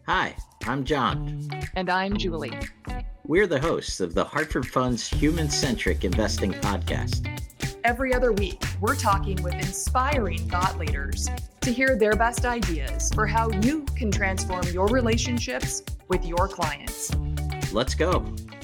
Hi, I'm John. And I'm Julie. We're the hosts of the Hartford Fund's Human Centric Investing Podcast. Every other week, we're talking with inspiring thought leaders to hear their best ideas for how you can transform your relationships with your clients. Let's go.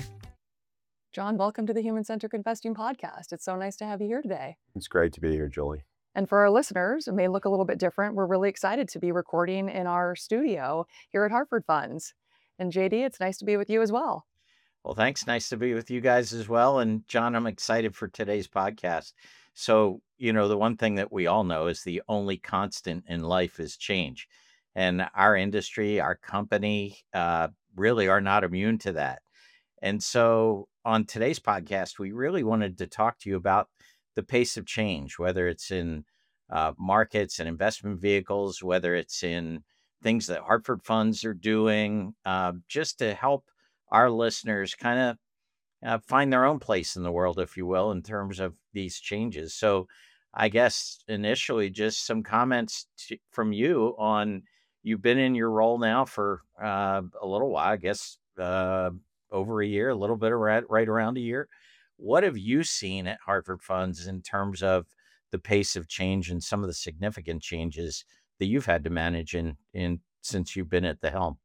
John, welcome to the Human Centric Investing Podcast. It's so nice to have you here today. It's great to be here, Julie. And for our listeners, it may look a little bit different. We're really excited to be recording in our studio here at Hartford Funds. And JD, it's nice to be with you as well. Well, thanks. Nice to be with you guys as well. And John, I'm excited for today's podcast. So, the one thing that we all know is the only constant in life is change. And our industry, our company, really are not immune to that. And so on today's podcast, we really wanted to talk to you about the pace of change, whether it's in markets and investment vehicles, whether it's in things that Hartford Funds are doing, just to help our listeners kind of find their own place in the world, if you will, in terms of these changes. So I guess initially just some comments from you on, you've been in your role now for a little while, I guess over a year, a little bit right around a year. What have you seen at Hartford Funds in terms of the pace of change and some of the significant changes that you've had to manage in since you've been at the helm?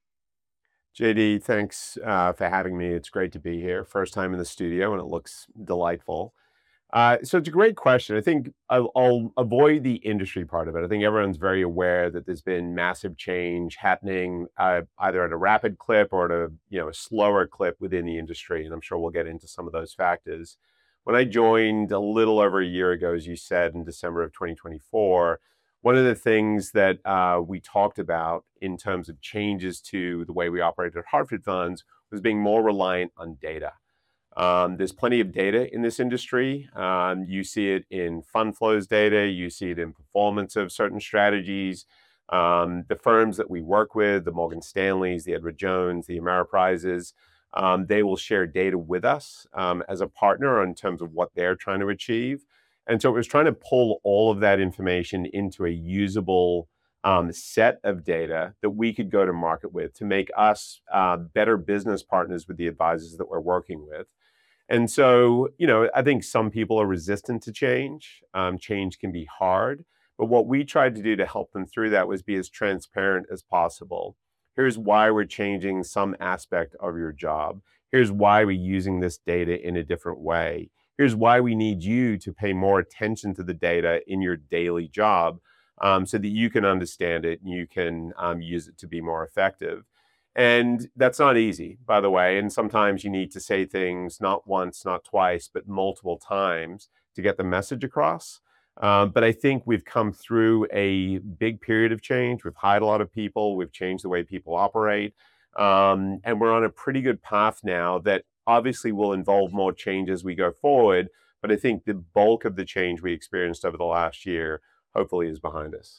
JD, thanks for having me. It's great to be here. First time in the studio, and it looks delightful. So it's a great question. I think I'll avoid the industry part of it. I think everyone's very aware that there's been massive change happening either at a rapid clip or at a slower clip within the industry, and I'm sure we'll get into some of those factors. When I joined a little over a year ago, as you said, in December of 2024, one of the things that we talked about in terms of changes to the way we operated at Hartford Funds was being more reliant on data. There's plenty of data in this industry. You see it in fund flows data. You see it in performance of certain strategies. The firms that we work with, the Morgan Stanleys, the Edward Jones, the Ameriprises, they will share data with us as a partner in terms of what they're trying to achieve. And so it was trying to pull all of that information into a usable set of data that we could go to market with to make us better business partners with the advisors that we're working with. And so, I think some people are resistant to change. Change can be hard. But what we tried to do to help them through that was be as transparent as possible. Here's why we're changing some aspect of your job. Here's why we're using this data in a different way. Here's why we need you to pay more attention to the data in your daily job so that you can understand it and you can use it to be more effective. And that's not easy, by the way. And sometimes you need to say things not once, not twice, but multiple times to get the message across. But I think we've come through a big period of change. We've hired a lot of people. We've changed the way people operate. And we're on a pretty good path now that obviously will involve more change as we go forward. But I think the bulk of the change we experienced over the last year hopefully is behind us.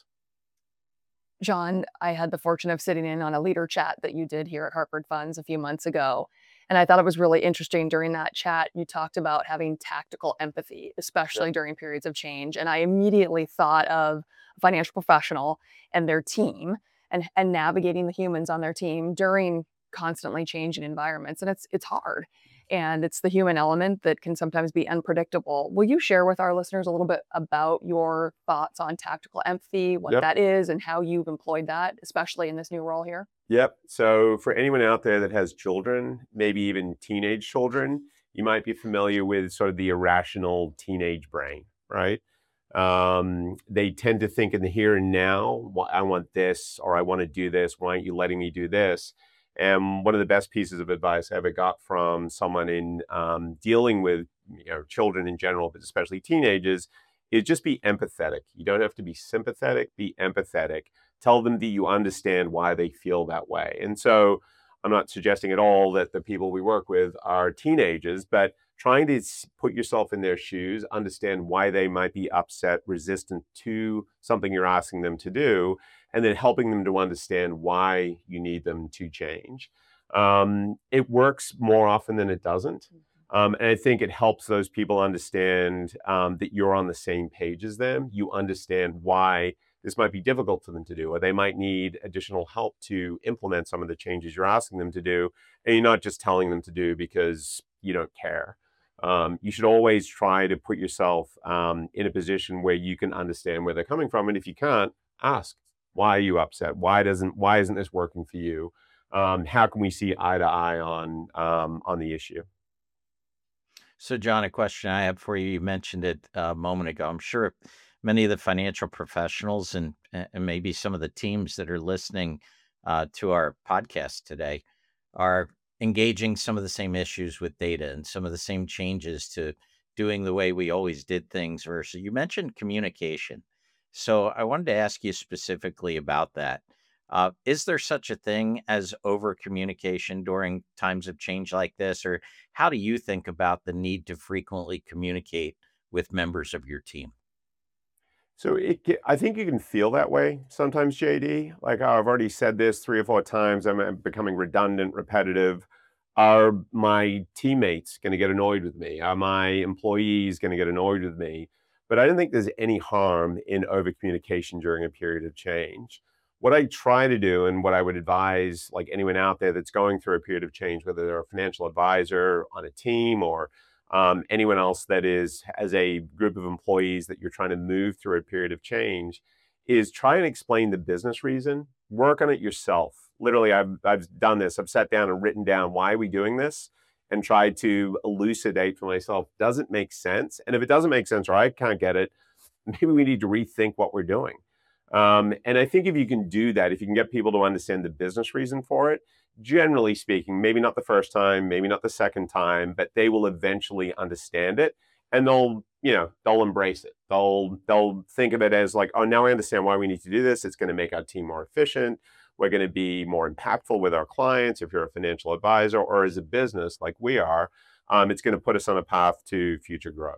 John, I had the fortune of sitting in on a leader chat that you did here at Hartford Funds a few months ago. And I thought it was really interesting during that chat. You talked about having tactical empathy, especially during periods of change. And I immediately thought of a financial professional and their team and navigating the humans on their team during constantly changing environments. And it's hard. And it's the human element that can sometimes be unpredictable. Will you share with our listeners a little bit about your thoughts on tactical empathy, what that is, and how you've employed that, especially in this new role here? Yep. So for anyone out there that has children, maybe even teenage children, you might be familiar with sort of the irrational teenage brain, right? They tend to think in the here and now, I want this, or I want to do this. Why aren't you letting me do this? And one of the best pieces of advice I ever got from someone in dealing with children in general, but especially teenagers, is just be empathetic. You don't have to be sympathetic, be empathetic. Tell them that you understand why they feel that way. And so I'm not suggesting at all that the people we work with are teenagers, but trying to put yourself in their shoes, understand why they might be upset, resistant to something you're asking them to do, and then helping them to understand why you need them to change. It works more often than it doesn't. And I think it helps those people understand that you're on the same page as them. You understand why this might be difficult for them to do, or they might need additional help to implement some of the changes you're asking them to do, and you're not just telling them to do because you don't care. You should always try to put yourself in a position where you can understand where they're coming from, and if you can't, ask, why are you upset? Why isn't this working for you? How can we see eye to eye on the issue? So, John, a question I have for you. You mentioned it a moment ago. I'm sure many of the financial professionals and maybe some of the teams that are listening to our podcast today are engaging some of the same issues with data and some of the same changes to doing the way we always did things. Versus, you mentioned communication. So, I wanted to ask you specifically about that. Is there such a thing as over communication during times of change like this? Or how do you think about the need to frequently communicate with members of your team? So I think you can feel that way sometimes, JD. Like, oh, I've already said this 3 or 4 times. I'm becoming redundant, repetitive. Are my teammates going to get annoyed with me? Are my employees going to get annoyed with me? But I don't think there's any harm in over communication during a period of change. What I try to do, and what I would advise, like anyone out there that's going through a period of change, whether they're a financial advisor on a team or anyone else that is as a group of employees that you're trying to move through a period of change, is try and explain the business reason. Work on it yourself. Literally, I've done this. I've sat down and written down, why are we doing this, and tried to elucidate for myself, does it make sense? And if it doesn't make sense or I can't get it, maybe we need to rethink what we're doing. And I think if you can do that, if you can get people to understand the business reason for it, generally speaking, maybe not the first time, maybe not the second time, but they will eventually understand it, and they'll embrace it. They'll think of it as like, oh, now I understand why we need to do this. It's going to make our team more efficient. We're going to be more impactful with our clients if you're a financial advisor, or as a business like we are. It's going to put us on a path to future growth.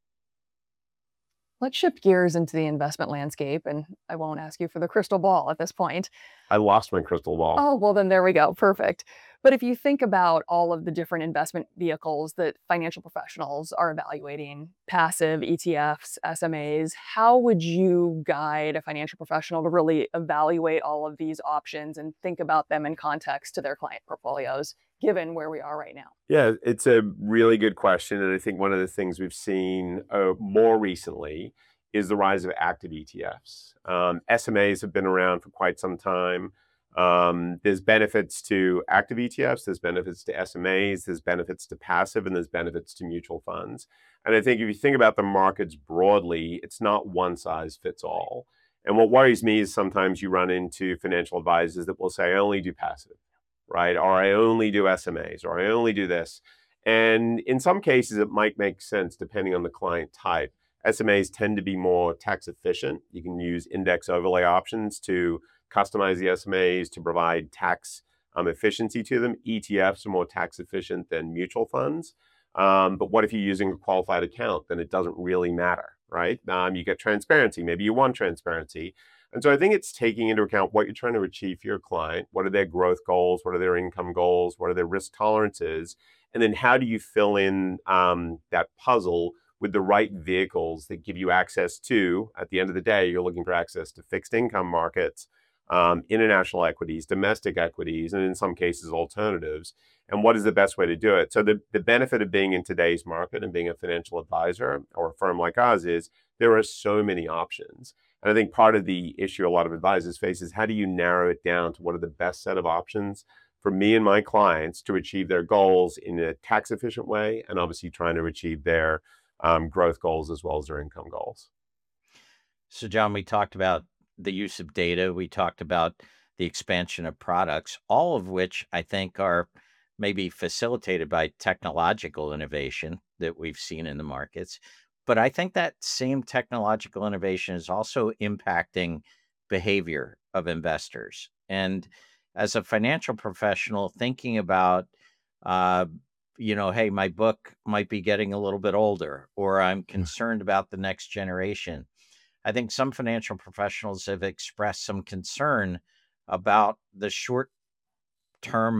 Let's shift gears into the investment landscape, and I won't ask you for the crystal ball at this point. I lost my crystal ball. Oh, well, then there we go. Perfect. But if you think about all of the different investment vehicles that financial professionals are evaluating, passive, ETFs, SMAs, how would you guide a financial professional to really evaluate all of these options and think about them in context to their client portfolios, given where we are right now? Yeah, it's a really good question. And I think one of the things we've seen more recently is the rise of active ETFs. SMAs have been around for quite some time. There's benefits to active ETFs, there's benefits to SMAs, there's benefits to passive, and there's benefits to mutual funds. And I think if you think about the markets broadly, it's not one size fits all. And what worries me is sometimes you run into financial advisors that will say, I only do passive, right? Or I only do SMAs, or I only do this. And in some cases, it might make sense depending on the client type. SMAs tend to be more tax efficient. You can use index overlay options to customize the SMAs to provide tax efficiency to them. ETFs are more tax efficient than mutual funds. But what if you're using a qualified account? Then it doesn't really matter, right? You get transparency. Maybe you want transparency. And so I think it's taking into account what you're trying to achieve for your client. What are their growth goals? What are their income goals? What are their risk tolerances? And then how do you fill in that puzzle with the right vehicles that give you access to, at the end of the day, you're looking for access to fixed income markets, international equities, domestic equities, and in some cases, alternatives. And what is the best way to do it? So the benefit of being in today's market and being a financial advisor or a firm like ours is there are so many options. And I think part of the issue a lot of advisors face is, how do you narrow it down to what are the best set of options for me and my clients to achieve their goals in a tax efficient way, and obviously trying to achieve their growth goals as well as their income goals. So, John, we talked about the use of data. We talked about the expansion of products, all of which I think are maybe facilitated by technological innovation that we've seen in the markets. But I think that same technological innovation is also impacting behavior of investors. And as a financial professional, thinking about, uh, hey, my book might be getting a little bit older, or I'm concerned about the next generation. I think some financial professionals have expressed some concern about the short term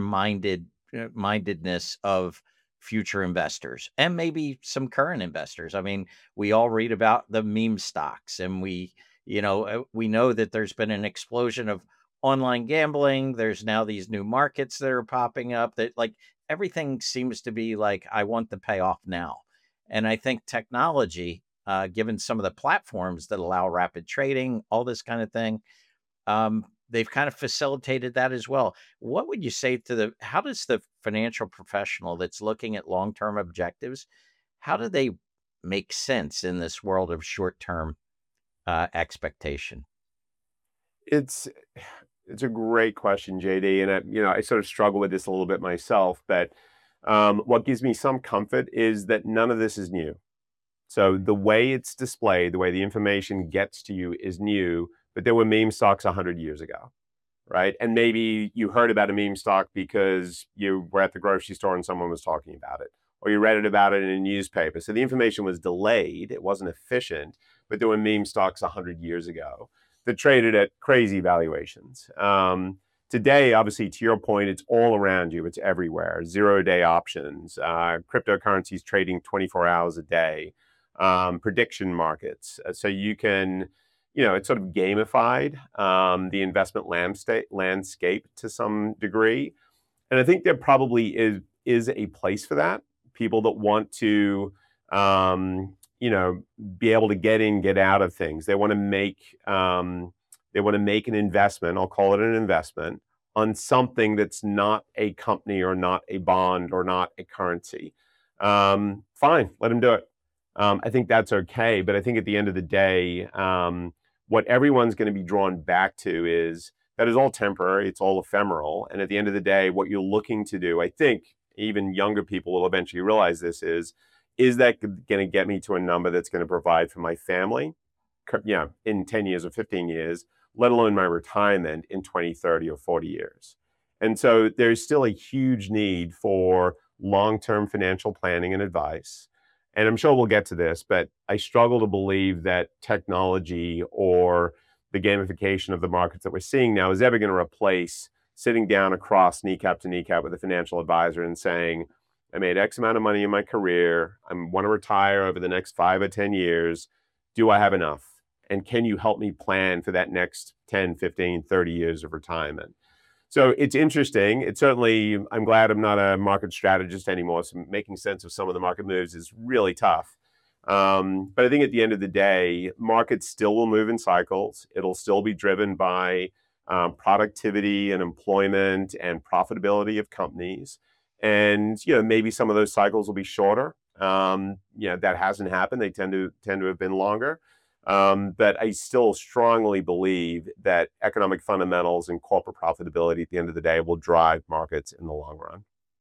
mindedness of future investors and maybe some current investors. I mean, we all read about the meme stocks, and we, We know that there's been an explosion of online gambling. There's now these new markets that are popping up that like everything seems to be like, I want the payoff now. And I think technology, given some of the platforms that allow rapid trading, all this kind of thing, they've kind of facilitated that as well. What would you say how does the financial professional that's looking at long-term objectives, how do they make sense in this world of short-term expectation? It's it's a great question, JD, and I sort of struggle with this a little bit myself. But what gives me some comfort is that none of this is new. So the way it's displayed, the way the information gets to you is new. But there were meme stocks 100 years ago, right? And maybe you heard about a meme stock because you were at the grocery store and someone was talking about it, or you read about it in a newspaper. So the information was delayed; it wasn't efficient. But there were meme stocks 100 years ago that traded at crazy valuations. Today, obviously, to your point, it's all around you. It's everywhere. 0-day options, cryptocurrencies trading 24 hours a day, prediction markets. So you can, it's sort of gamified the investment landscape to some degree. And I think there probably is a place for that. People that want to, be able to get in, get out of things. They want to make an investment. I'll call it an investment on something that's not a company or not a bond or not a currency. Fine, let them do it. I think that's okay. But I think at the end of the day, what everyone's going to be drawn back to is that is all temporary. It's all ephemeral. And at the end of the day, what you're looking to do, I think even younger people will eventually realize this is that going to get me to a number that's going to provide for my family, in 10 years or 15 years, let alone my retirement in 20, 30, or 40 years. And so there's still a huge need for long-term financial planning and advice. And I'm sure we'll get to this, but I struggle to believe that technology or the gamification of the markets that we're seeing now is ever going to replace sitting down across kneecap to kneecap with a financial advisor and saying, I made X amount of money in my career. I want to retire over the next 5 or 10 years. Do I have enough? And can you help me plan for that next 10, 15, 30 years of retirement? So it's interesting. It's certainly, I'm glad I'm not a market strategist anymore. So making sense of some of the market moves is really tough. But I think at the end of the day, markets still will move in cycles. It'll still be driven by productivity and employment and profitability of companies. And maybe some of those cycles will be shorter. That hasn't happened. They tend to have been longer. But I still strongly believe that economic fundamentals and corporate profitability at the end of the day will drive markets in the long run.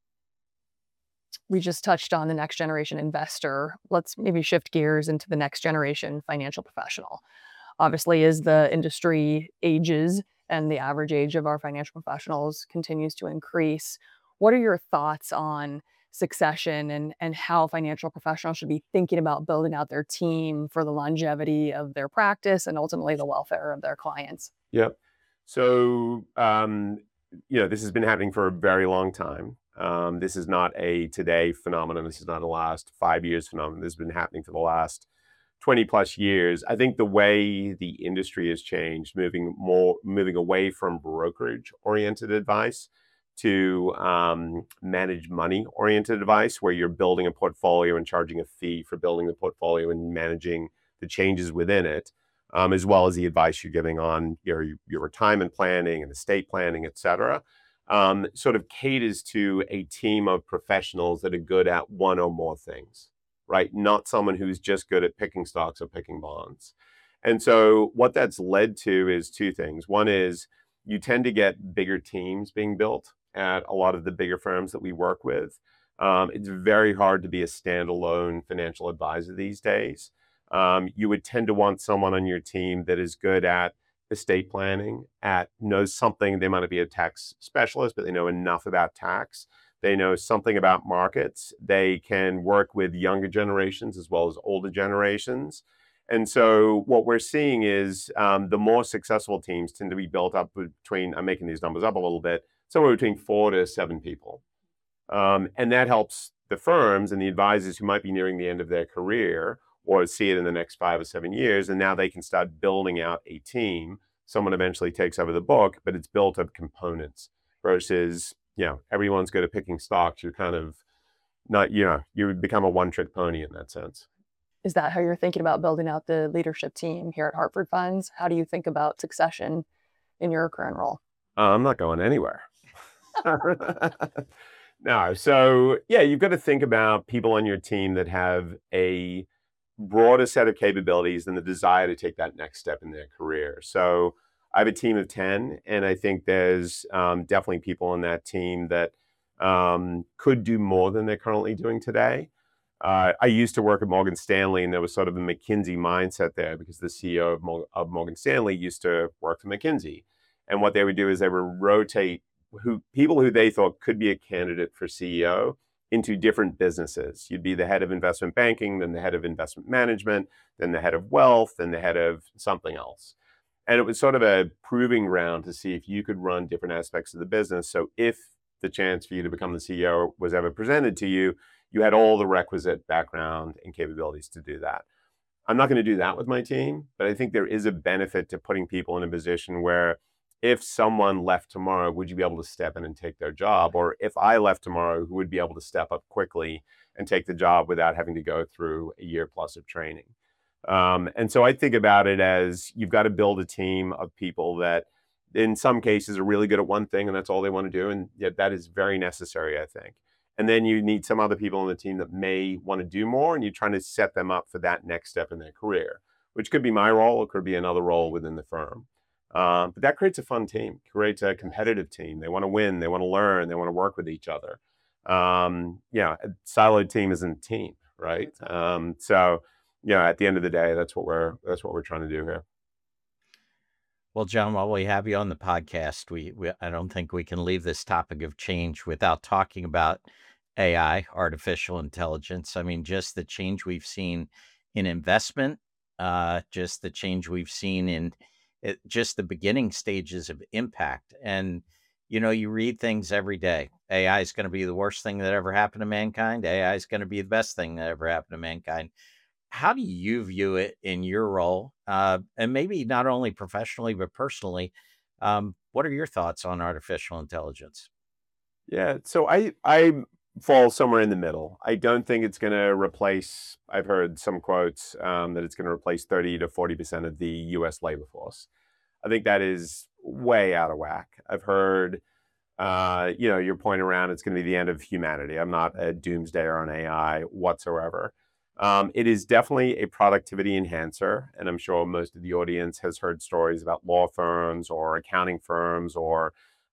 We just touched on the next generation investor. Let's maybe shift gears into the next generation financial professional. Obviously, as the industry ages and the average age of our financial professionals continues to increase, what are your thoughts on succession and how financial professionals should be thinking about building out their team for the longevity of their practice and ultimately the welfare of their clients? Yep. So, this has been happening for a very long time. This is not a today phenomenon. This is not a last 5 years phenomenon. This has been happening for the last 20 plus years. I think the way the industry has changed, moving away from brokerage oriented advice to manage money oriented advice, where you're building a portfolio and charging a fee for building the portfolio and managing the changes within it, as well as the advice you're giving on your retirement planning and estate planning, et cetera, sort of caters to a team of professionals that are good at one or more things, right? Not someone who's just good at picking stocks or picking bonds. And so what that's led to is two things. One is you tend to get bigger teams being built at a lot of the bigger firms that we work with. It's very hard to be a standalone financial advisor these days. You would tend to want someone on your team that is good at estate planning, knows something. They might be a tax specialist, but they know enough about tax. They know something about markets. They can work with younger generations as well as older generations. And so what we're seeing is the more successful teams tend to be built up between, I'm making these numbers up a little bit, somewhere between 4 to 7 people. And that helps the firms and the advisors who might be nearing the end of their career or see it in the next 5 or 7 years. And now they can start building out a team. Someone eventually takes over the book, but it's built of components versus, everyone's good at picking stocks. You're kind of not, you become a one-trick pony in that sense. Is that how you're thinking about building out the leadership team here at Hartford Funds? How do you think about succession in your current role? I'm not going anywhere. No. So yeah, you've got to think about people on your team that have a broader set of capabilities and the desire to take that next step in their career. So I have a team of 10, and I think there's definitely people on that team that could do more than they're currently doing today. I used to work at Morgan Stanley, and there was sort of a McKinsey mindset there because the CEO of Morgan Stanley used to work for McKinsey. And what they would do is they would rotate people who they thought could be a candidate for CEO into different businesses. You'd be the head of investment banking, then the head of investment management, then the head of wealth, then the head of something else. And it was sort of a proving ground to see if you could run different aspects of the business. So if the chance for you to become the CEO was ever presented to you, you had all the requisite background and capabilities to do that. I'm not going to do that with my team, but I think there is a benefit to putting people in a position where if someone left tomorrow, would you be able to step in and take their job? Or if I left tomorrow, who would be able to step up quickly and take the job without having to go through a year plus of training? And so I think about it as you've got to build a team of people that in some cases are really good at one thing and that's all they want to do. And yet that is very necessary, I think. And then you need some other people on the team that may want to do more, and you're trying to set them up for that next step in their career, which could be my role, or could be another role within the firm. But that creates a fun team, creates a competitive team. They want to win, they want to learn, they want to work with each other. A siloed team isn't a team, right? So at the end of the day, that's what we're trying to do here. Well, John, while we have you on the podcast, I don't think we can leave this topic of change without talking about AI, artificial intelligence. I mean, just the change we've seen in investment, just the change we've seen in just the beginning stages of impact. And, you read things every day. AI is going to be the worst thing that ever happened to mankind. AI is going to be the best thing that ever happened to mankind. How do you view it in your role? And maybe not only professionally, but personally, what are your thoughts on artificial intelligence? Yeah, so I fall somewhere in the middle. I don't think it's going to replace, I've heard some quotes that it's going to replace 30 to 40% of the US labor force. I think that is way out of whack. I've heard, your point around it's going to be the end of humanity. I'm not a doomsdayer on AI whatsoever. It is definitely a productivity enhancer, and I'm sure most of the audience has heard stories about law firms or accounting firms or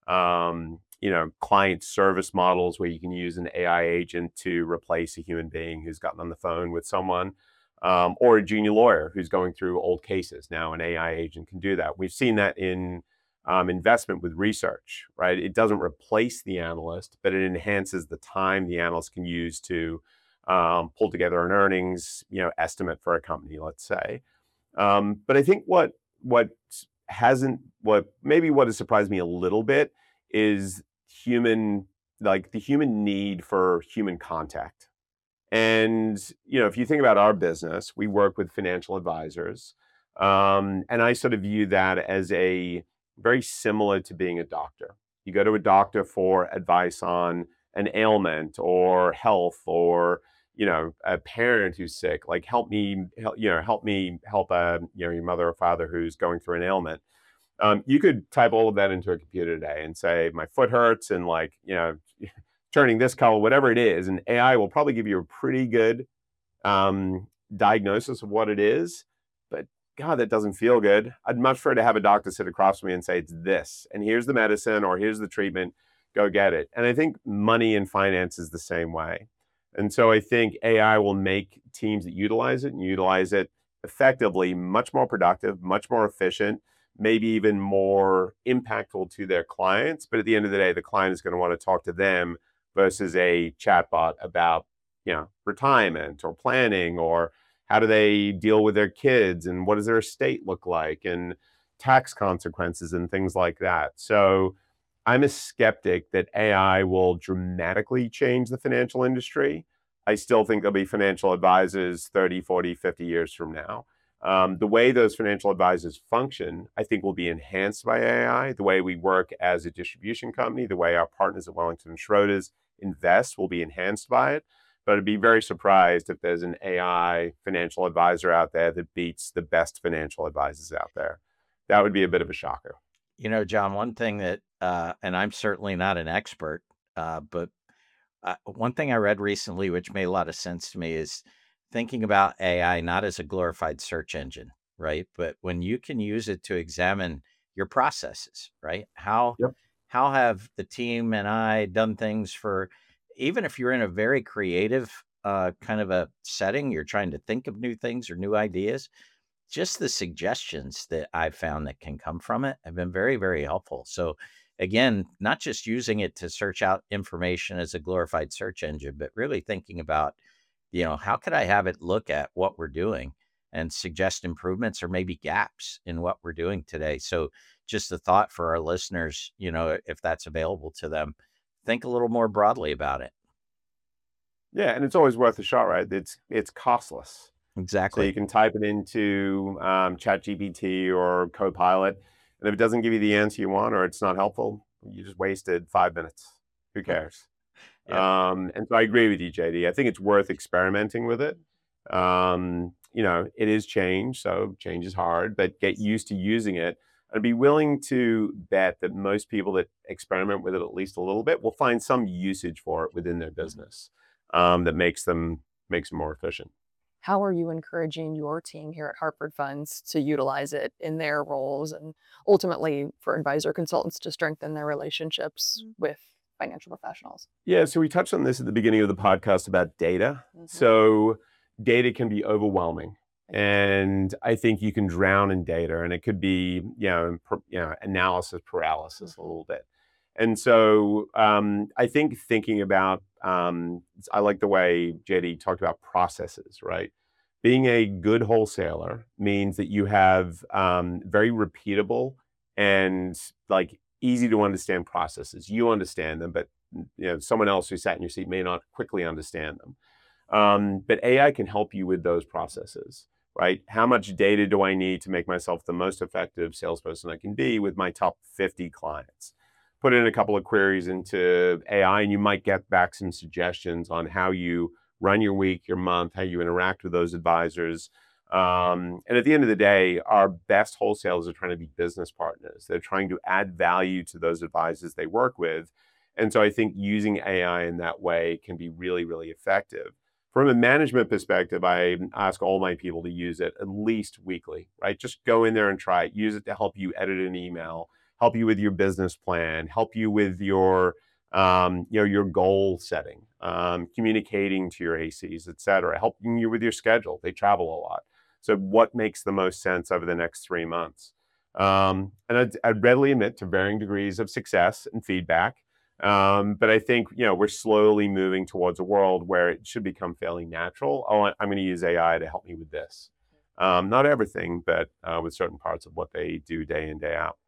client service models where you can use an AI agent to replace a human being who's gotten on the phone with someone, or a junior lawyer who's going through old cases. Now an AI agent can do that. We've seen that in investment with research, right? It doesn't replace the analyst, but it enhances the time the analyst can use to pull together an earnings, estimate for a company, let's say. But I think what has surprised me a little bit is the human need for human contact. And, if you think about our business, we work with financial advisors. And I sort of view that as a very similar to being a doctor. You go to a doctor for advice on an ailment or health, or a parent who's sick, like help me help your mother or father who's going through an ailment. You could type all of that into a computer today and say, my foot hurts and turning this color, whatever it is, and AI will probably give you a pretty good diagnosis of what it is. But God, that doesn't feel good. I'd much prefer to have a doctor sit across from me and say, it's this, and here's the medicine, or here's the treatment, go get it. And I think money and finance is the same way. And so I think AI will make teams that utilize it effectively much more productive, much more efficient, maybe even more impactful to their clients. But at the end of the day, the client is going to want to talk to them versus a chatbot about, retirement or planning, or how do they deal with their kids, and what does their estate look like, and tax consequences and things like that. So I'm a skeptic that AI will dramatically change the financial industry. I still think there'll be financial advisors 30, 40, 50 years from now. The way those financial advisors function, I think, will be enhanced by AI. The way we work as a distribution company, the way our partners at Wellington and Schroders invest will be enhanced by it. But I'd be very surprised if there's an AI financial advisor out there that beats the best financial advisors out there. That would be a bit of a shocker. John, one thing that, and I'm certainly not an expert, but one thing I read recently, which made a lot of sense to me, is thinking about AI not as a glorified search engine, right? But when you can use it to examine your processes, right? Yep. How have the team and I done things for, even if you're in a very creative kind of a setting, you're trying to think of new things or new ideas, just the suggestions that I've found that can come from it have been very, very helpful. So again, not just using it to search out information as a glorified search engine, but really thinking about, how could I have it look at what we're doing and suggest improvements or maybe gaps in what we're doing today. So just a thought for our listeners, if that's available to them, think a little more broadly about it. Yeah, and it's always worth a shot, right? It's costless. So Exactly. you can type it into ChatGPT or Copilot, and if it doesn't give you the answer you want or it's not helpful, you just wasted 5 minutes. Who cares? Yeah. And so I agree with you, JD. I think it's worth experimenting with it. It is change, so change is hard, but get used to using it. I'd be willing to bet that most people that experiment with it at least a little bit will find some usage for it within their business that makes them more efficient. How are you encouraging your team here at Hartford Funds to utilize it in their roles and ultimately for advisor consultants to strengthen their relationships with financial professionals? Yeah, so we touched on this at the beginning of the podcast about data. Mhm. So data can be overwhelming, and I think you can drown in data, and it could be analysis paralysis a little bit. And so I think thinking about I like the way JD talked about processes, right? Being a good wholesaler means that you have very repeatable and like easy to understand processes. You understand them, but someone else who sat in your seat may not quickly understand them. But AI can help you with those processes, right? How much data do I need to make myself the most effective salesperson I can be with my top 50 clients? Put in a couple of queries into AI, and you might get back some suggestions on how you run your week, your month, how you interact with those advisors. And at the end of the day, our best wholesalers are trying to be business partners. They're trying to add value to those advisors they work with. And so I think using AI in that way can be really, really effective. From a management perspective, I ask all my people to use it at least weekly, right? Just go in there and try it. Use it to help you edit an email, help you with your business plan, help you with your goal setting, communicating to your ACs, et cetera, helping you with your schedule. They travel a lot. So what makes the most sense over the next 3 months? And I'd readily admit to varying degrees of success and feedback. But I think, we're slowly moving towards a world where it should become fairly natural. Oh, I'm going to use AI to help me with this. Not everything, but with certain parts of what they do day in, day out.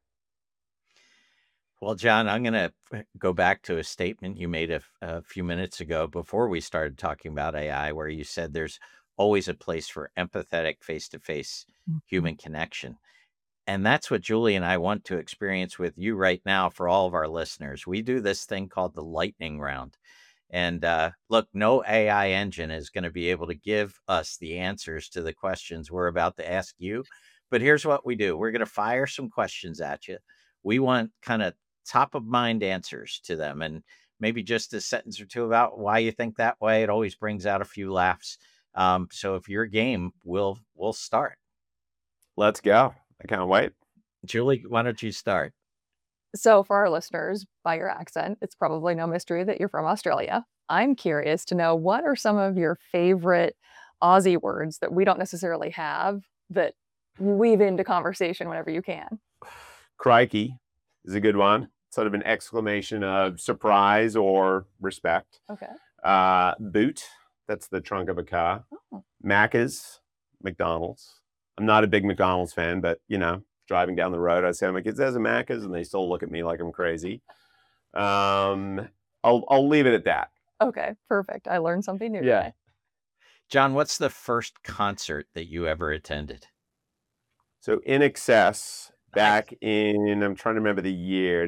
Well, John, I'm going to go back to a statement you made a few minutes ago before we started talking about AI, where you said there's always a place for empathetic face-to-face human connection. And that's what Julie and I want to experience with you right now for all of our listeners. We do this thing called the lightning round. And look, no AI engine is going to be able to give us the answers to the questions we're about to ask you. But here's what we do. We're going to fire some questions at you. We want kind of top of mind answers to them, and maybe just a sentence or two about why you think that way. It always brings out a few laughs. So if you're game, we'll start. Let's go. I can't wait. Julie, why don't you start? So for our listeners, by your accent, it's probably no mystery that you're from Australia. I'm curious to know, what are some of your favorite Aussie words that we don't necessarily have that weave into conversation whenever you can? Crikey is a good one. Sort of an exclamation of surprise or respect. Okay. Boot, that's the trunk of a car. Oh. Macca's, McDonald's. I'm not a big McDonald's fan, but driving down the road, I say to my kids, "There's a Macca's," and they still look at me like I'm crazy. I'll leave it at that. Okay, perfect. I learned something new Yeah. today. John, what's the first concert that you ever attended? So In Excess, Nice. back in, I'm trying to remember the year,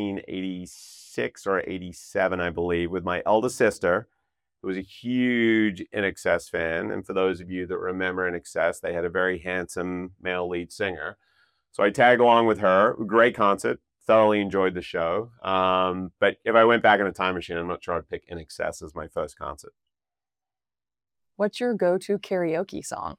1986 or 87, I believe, with my eldest sister, who was a huge In Excess fan. And for those of you that remember In Excess, they had a very handsome male lead singer. So I tagged along with her. Great concert. Thoroughly enjoyed the show. But if I went back in a time machine, I'm not sure I'd pick In Excess as my first concert. What's your go-to karaoke song?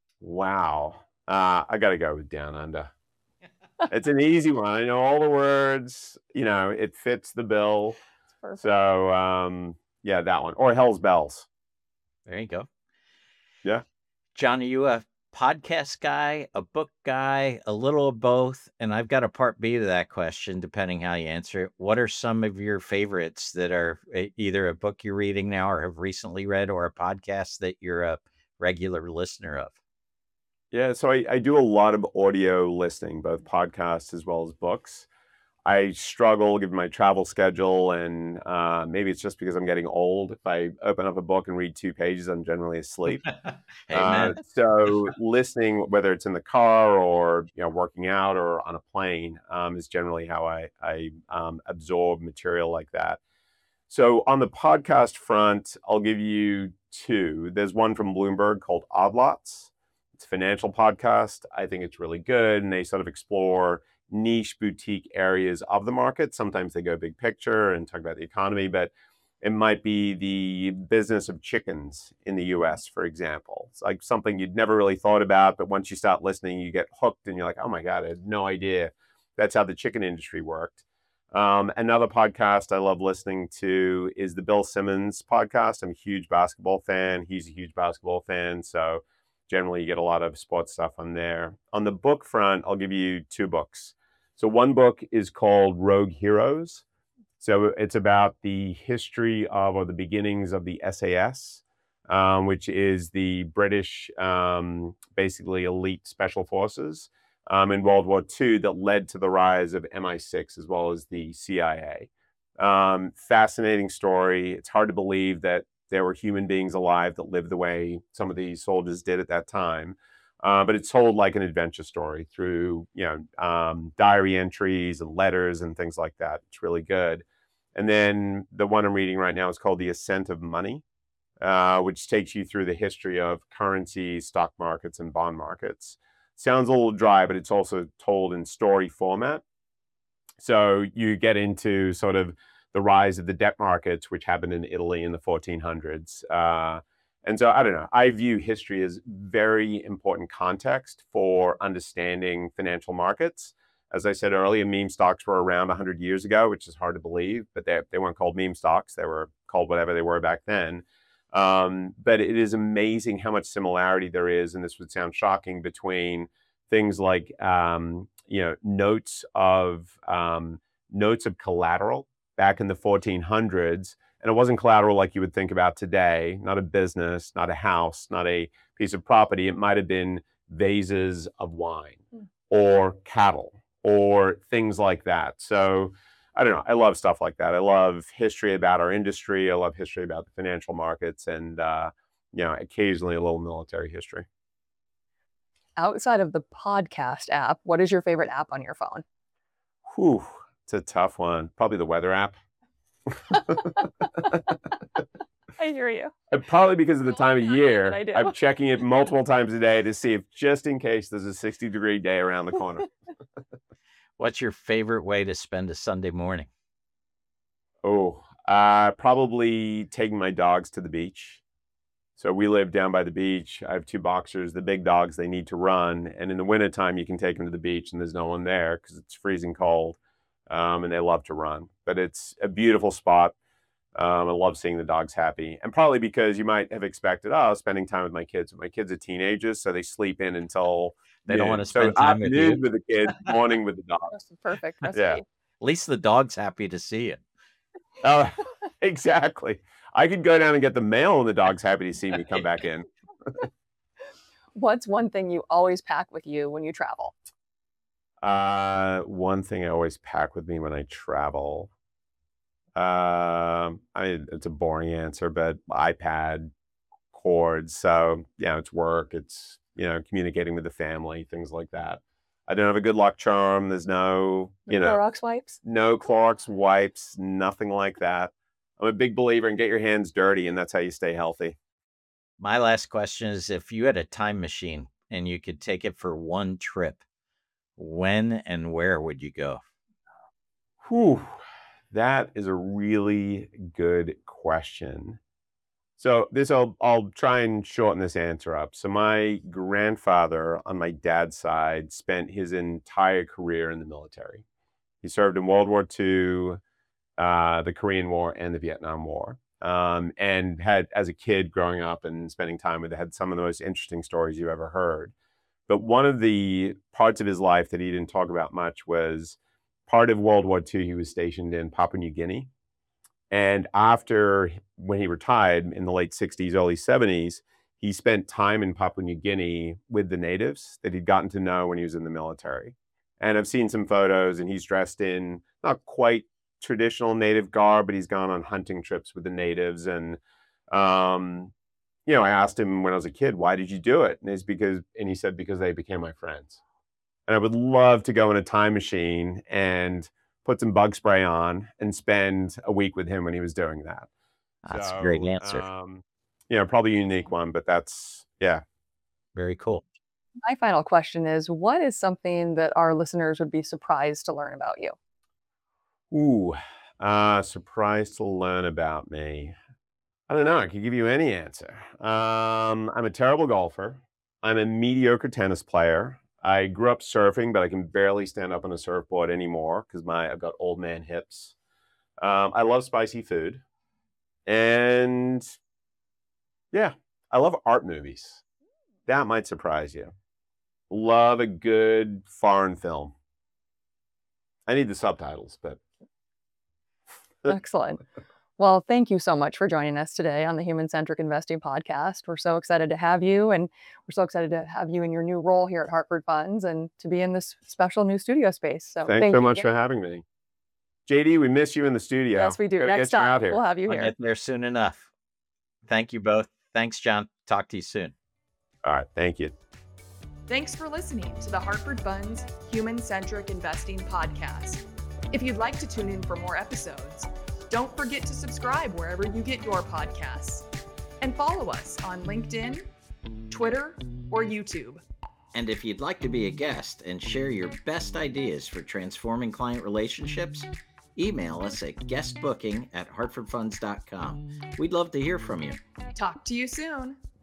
Wow. I got to go with Down Under. It's an easy one. I know all the words. It fits the bill. It's perfect. So yeah, that one. Or Hell's Bells. There you go. Yeah. John, are you a podcast guy, a book guy, a little of both? And I've got a part B to that question, depending how you answer it. What are some of your favorites that are either a book you're reading now or have recently read, or a podcast that you're a regular listener of? Yeah, so I do a lot of audio listening, both podcasts as well as books. I struggle given my travel schedule, and maybe it's just because I'm getting old. If I open up a book and read 2 pages, I'm generally asleep. Amen. So listening, whether it's in the car or working out or on a plane, is generally how I absorb material like that. So on the podcast front, I'll give you 2. There's one from Bloomberg called Odd Lots. It's a financial podcast. I think it's really good, and they sort of explore niche boutique areas of the market. Sometimes they go big picture and talk about the economy, but it might be the business of chickens in the US, for example. It's like something you'd never really thought about, but once you start listening, you get hooked and you're like, oh my God, I had no idea that's how the chicken industry worked. Another podcast I love listening to is the Bill Simmons podcast. I'm a huge basketball fan. He's a huge basketball fan. So generally you get a lot of sports stuff on there. On the book front, I'll give you 2 books. So one book is called Rogue Heroes. So it's about the history of, or the beginnings of, the SAS, which is the British, basically elite special forces in World War II that led to the rise of MI6 as well as the CIA. Fascinating story. It's hard to believe that there were human beings alive that lived the way some of these soldiers did at that time. But it's told like an adventure story through, diary entries and letters and things like that. It's really good. And then the one I'm reading right now is called The Ascent of Money, which takes you through the history of currencies, stock markets, and bond markets. Sounds a little dry, but it's also told in story format. So you get into sort of the rise of the debt markets, which happened in Italy in the 1400s. And so I don't know, I view history as very important context for understanding financial markets. As I said earlier, meme stocks were around 100 years ago, which is hard to believe, but they weren't called meme stocks. They were called whatever they were back then. But it is amazing how much similarity there is, and this would sound shocking, between things like notes of collateral back in the 1400s. And it wasn't collateral like you would think about today, not a business, not a house, not a piece of property. It might have been vases of wine or cattle or things like that. So I don't know. I love stuff like that. I love history about our industry. I love history about the financial markets, and occasionally a little military history. Outside of the podcast app, what is your favorite app on your phone? Whew, it's a tough one. Probably the weather app. I hear you. Probably because of the time of year. I do. I'm checking it multiple times a day to see if, just in case, there's a 60-degree day around the corner. What's your favorite way to spend a Sunday morning? Oh, probably taking my dogs to the beach. So we live down by the beach. I have 2 boxers. The big dogs, they need to run. And in the wintertime, you can take them to the beach and there's no one there because it's freezing cold. And they love to run. But it's a beautiful spot. I love seeing the dogs happy. And probably because you might have expected, spending time with my kids. My kids are teenagers, so they sleep in until They don't want to So spend time with you. afternoon with the kids, morning with the dogs. That's the perfect recipe. Yeah. At least the dog's happy to see you. Oh, exactly. I could go down and get the mail, and the dog's happy to see me come back in. What's one thing you always pack with you when you travel? One thing I always pack with me when I travel. I mean, it's a boring answer, but iPad, cords. So, it's work, it's, communicating with the family, things like that. I don't have a good luck charm. There's no, Clorox wipes? no Clorox wipes, nothing like that. I'm a big believer in get your hands dirty, and that's how you stay healthy. My last question is, if you had a time machine and you could take it for one trip, when and where would you go? Whew, that is a really good question. So I'll try and shorten this answer up. So my grandfather on my dad's side spent his entire career in the military. He served in World War II, the Korean War, and the Vietnam War. And had, as a kid growing up and spending time with it, had some of the most interesting stories you've ever heard. But one of the parts of his life that he didn't talk about much was part of World War II, he was stationed in Papua New Guinea. And when he retired in the late 60s, early 70s, he spent time in Papua New Guinea with the natives that he'd gotten to know when he was in the military. And I've seen some photos, and he's dressed in not quite traditional native garb, but he's gone on hunting trips with the natives. And, I asked him when I was a kid, why did you do it? And he said, because they became my friends. And I would love to go in a time machine and put some bug spray on and spend a week with him when he was doing that. That's a great answer. Probably a unique one, but that's, yeah. Very cool. My final question is, what is something that our listeners would be surprised to learn about you? Ooh, surprised to learn about me. I don't know. I could give you any answer. I'm a terrible golfer. I'm a mediocre tennis player. I grew up surfing, but I can barely stand up on a surfboard anymore because I've got old man hips. I love spicy food. And yeah, I love art movies. That might surprise you. Love a good foreign film. I need the subtitles, but. Excellent. Well, thank you so much for joining us today on the Human Centric Investing Podcast. We're so excited to have you, and we're so excited to have you in your new role here at Hartford Funds and to be in this special new studio space. So thanks so much for having me. JD, we miss you in the studio. Yes, we do. Gotta Next get you time, out here. we'll have you I'll here. get there soon enough. Thank you both. Thanks, John. Talk to you soon. All right. Thank you. Thanks for listening to the Hartford Funds Human Centric Investing Podcast. If you'd like to tune in for more episodes, don't forget to subscribe wherever you get your podcasts. And follow us on LinkedIn, Twitter, or YouTube. And if you'd like to be a guest and share your best ideas for transforming client relationships, email us at guestbooking@hartfordfunds.com. We'd love to hear from you. Talk to you soon.